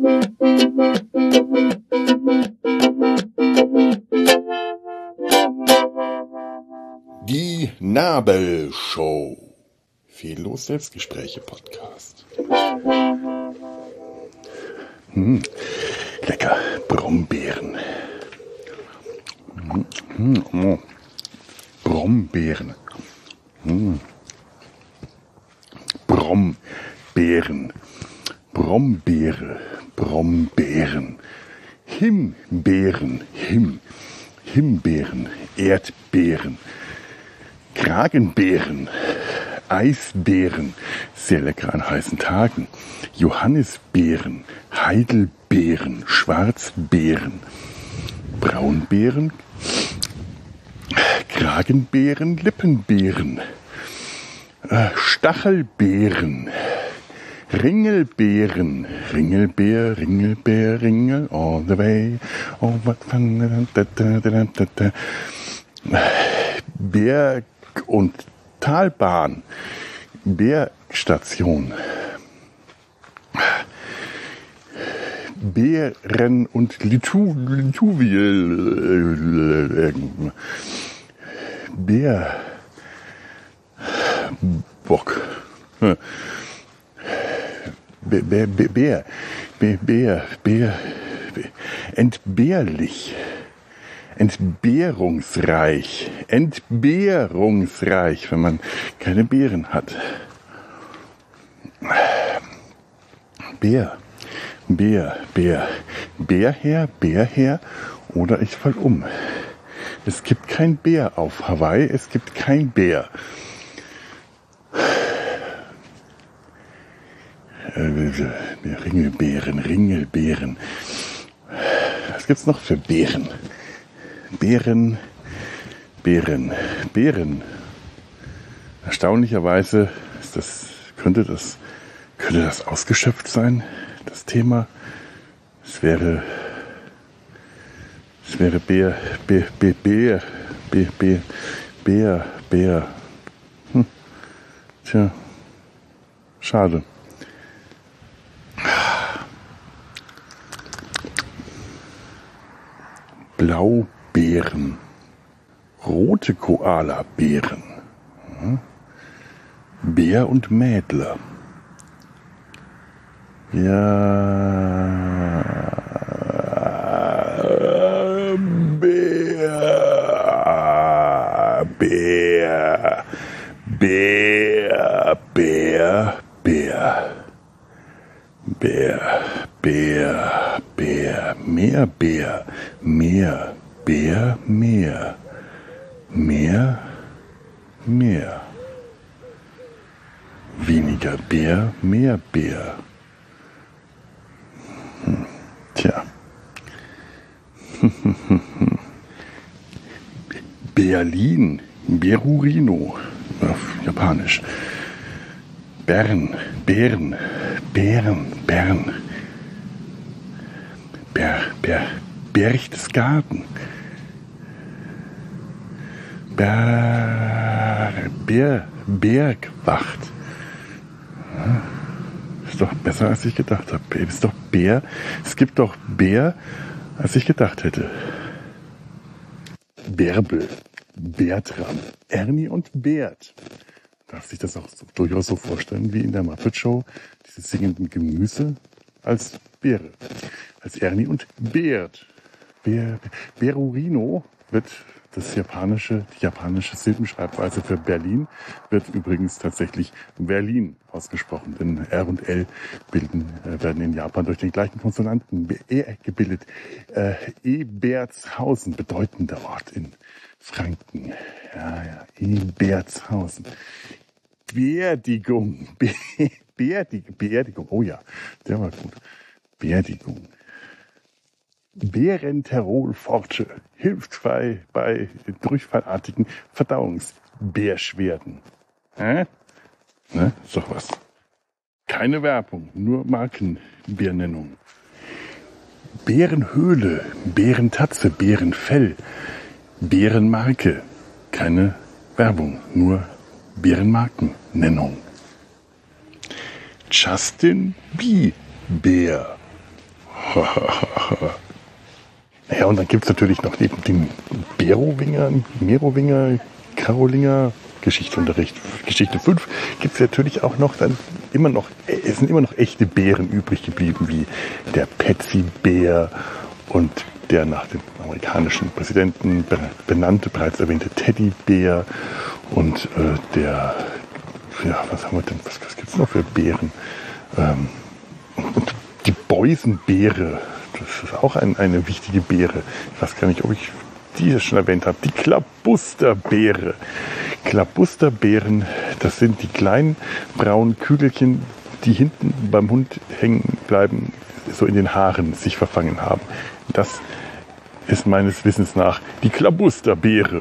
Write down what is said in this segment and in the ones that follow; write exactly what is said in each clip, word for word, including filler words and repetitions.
Die Nabelshow. Fehllos Selbstgespräche Podcast. Hm, lecker Brombeeren. Hm, hm, Brombeeren. Hm. Brombeeren. Brombeere. Brombeeren. Himbeeren. Him. Himbeeren. Erdbeeren. Kragenbeeren. Eisbeeren. Sehr lecker an heißen Tagen. Johannisbeeren. Heidelbeeren. Schwarzbeeren. Braunbeeren. Kragenbeeren. Lippenbeeren. Äh, Stachelbeeren. Ringelbeeren. Ringelbeer, Ringelbeer, Ringel, all the way. Oh, what fun. Da, da, da, da, da. Berg- und Talbahn. Bergstation. Bären und Litu, Lituviel. Bär. Bock. Bär, Bär, Bär, Bär, Bär, Bär, entbehrlich, entbehrungsreich, entbehrungsreich, wenn man keine Beeren hat. Bär, Bär, Bär, Bärherr, Bärherr oder ich fall um. Es gibt kein Bär auf Hawaii, es gibt kein Bär. Ringelbeeren, Ringelbeeren. Was gibt's noch für Beeren? Beeren, Beeren, Beeren. Erstaunlicherweise ist das, könnte das, könnte das ausgeschöpft sein, das Thema. Es wäre, es wäre Bär, Bär, Bär, Bär, Bär, Bär, Bär, Bär. Hm. Tja, schade. Blaubeeren, rote Koala-Beeren, Bär und Mädler. Ja, Bär, Bär, Bär, Bär, Bär. Bär, Bär, Bär, mehr Bär, mehr Bär, mehr, mehr, mehr. Weniger Bär, mehr Bär. Hm. Tja. Berlin, Berurino, auf Japanisch. Bern, Bären, Bären, Bern. Bär, Bär, Berchtesgaden. Bär, Bär, Bergwacht. Ist doch besser, als ich gedacht habe. Ist doch Bär. Es gibt doch Bär, als ich gedacht hätte. Bärbel, Bertram, Ernie und Bert. Darf sich das auch so, durchaus so vorstellen wie in der Muppet Show, diese singenden Gemüse als Beere, als Ernie und Bert. Ber, Berurino wird das japanische, die japanische Silbenschreibweise für Berlin wird übrigens tatsächlich Berlin ausgesprochen, denn R und L bilden, äh, werden in Japan durch den gleichen Konsonanten E gebildet. Äh, Ebertshausen, bedeutender Ort in Franken. Ja, ja, Ebertshausen. Beerdigung. Be Beerdigung. Beerdigung. Oh ja, der war gut. Beerdigung. Bärenterol-Forte hilft bei, bei durchfallartigen Verdauungsbeschwerden. Hä? Ne? Ist doch was. Keine Werbung, nur Markenbenennung. Bärenhöhle, Bärentatze, Bärenfell, Bärenmarke. Keine Werbung, nur Bärenmarkennennung. Justin Bieber. Naja, und dann gibt es natürlich noch neben dem Merowinger, Merowinger, Karolinger, Geschichtsunterricht, Geschichte fünf, gibt es natürlich auch noch dann immer noch, es sind immer noch echte Bären übrig geblieben, wie der Patsy-Bär und der nach dem amerikanischen Präsidenten benannte, bereits erwähnte Teddybär und äh, der, ja, was haben wir denn, was, was gibt es noch für Bären? Ähm, und die Boisenbeere, das ist auch ein, eine wichtige Beere. Ich weiß gar nicht, ob ich diese schon erwähnt habe. Die Klabusterbeere. Klabusterbeeren, das sind die kleinen braunen Kügelchen, die hinten beim Hund hängen bleiben, so in den Haaren sich verfangen haben. Das ist meines Wissens nach die Klabusterbeere.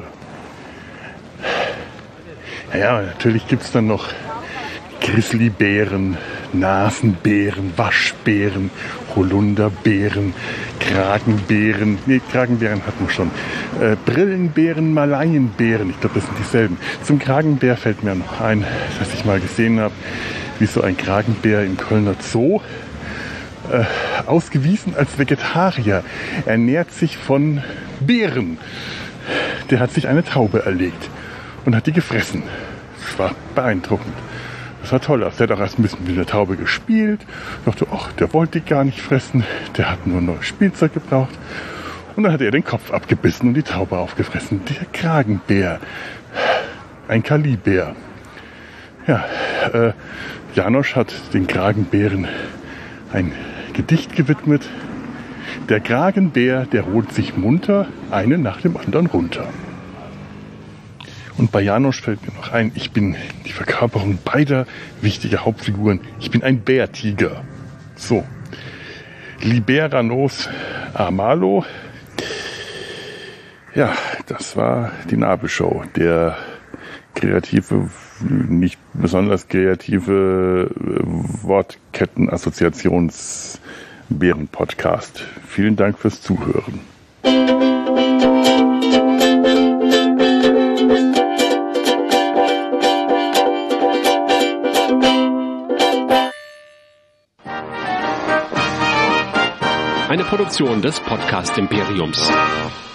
Naja, natürlich gibt es dann noch Grizzlybären, Nasenbären, Waschbären, Holunderbären, Kragenbären, nee, Kragenbären hatten wir schon, äh, Brillenbären, Malayenbären, ich glaube, das sind dieselben. Zum Kragenbär fällt mir noch ein, dass ich mal gesehen habe, wie so ein Kragenbär im Kölner Zoo, äh, ausgewiesen als Vegetarier, ernährt sich von Beeren. Der hat sich eine Taube erlegt und hat die gefressen. Das war beeindruckend. Das war toll. Der hat auch erst ein bisschen mit der Taube gespielt. Ich dachte, ach, der wollte die gar nicht fressen. Der hat nur neues Spielzeug gebraucht. Und dann hat er den Kopf abgebissen und die Taube aufgefressen. Der Kragenbär. Ein Kalibär. Ja, äh, Janosch hat den Kragenbären ein Gedicht gewidmet. Der Kragenbär, der holt sich munter einen nach dem anderen runter. Und bei Janosch fällt mir noch ein, ich bin die Verkörperung beider wichtiger Hauptfiguren. Ich bin ein Bärtiger. So. Libera nos amalo. Ja, das war die Nabelshow. Der kreative, nicht besonders kreative Wortketten-Assoziations-Bären-Podcast. Vielen Dank fürs Zuhören. Eine Produktion des Podcast Imperiums.